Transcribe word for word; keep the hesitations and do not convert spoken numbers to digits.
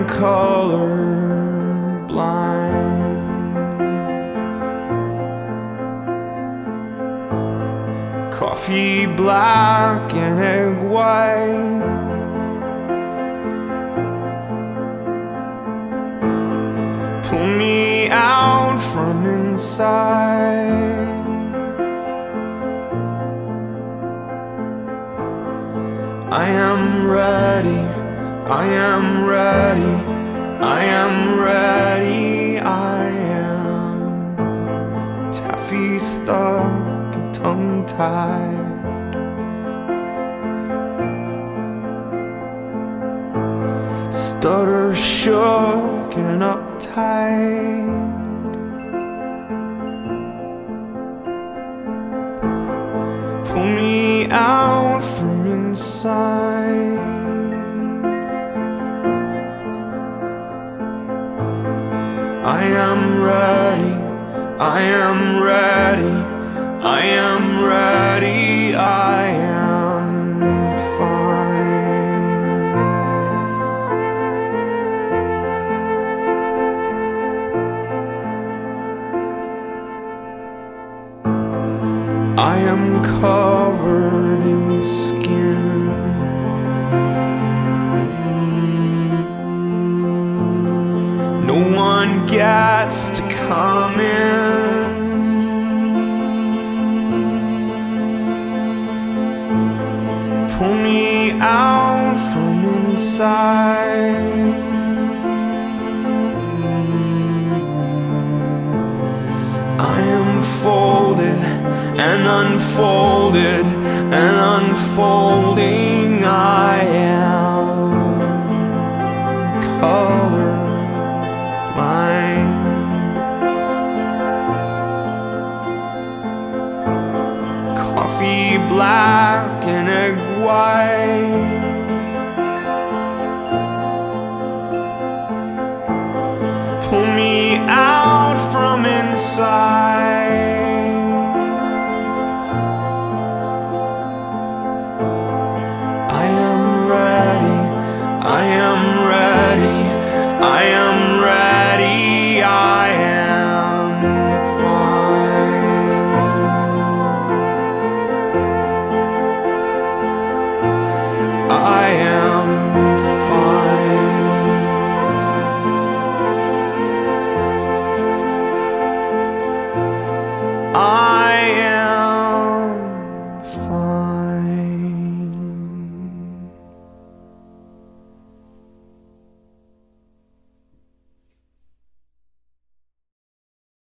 color blind. Coffee black and egg white. Pull me out from inside. I am ready, I am ready, I am ready, I am taffy stuck and tongue-tied. Stutter shook and uptight. Pull me out from inside. I am ready, I am ready, I am ready, I am fine. I am covered in skin. No one gets to come in. Pull me out from inside. I am folded and unfolded and unfolding. I am color blind. Coffee black and egg white. Pull me out from inside.